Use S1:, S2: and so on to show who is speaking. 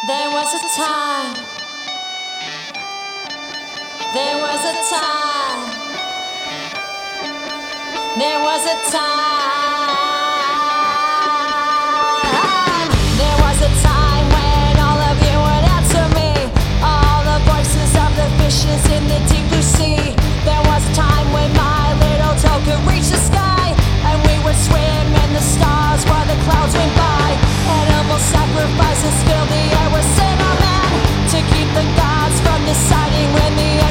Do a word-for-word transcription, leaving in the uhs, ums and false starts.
S1: There was a time, there was a time, there was a time, there was a time when all of you would answer me, all the voices of the fishes in the deep blue sea. There was a time when my little toe could reach the sky, and we would swim in the stars while the clouds went by. Animal sacrifices filled the air with cinnamon to keep the gods from deciding when the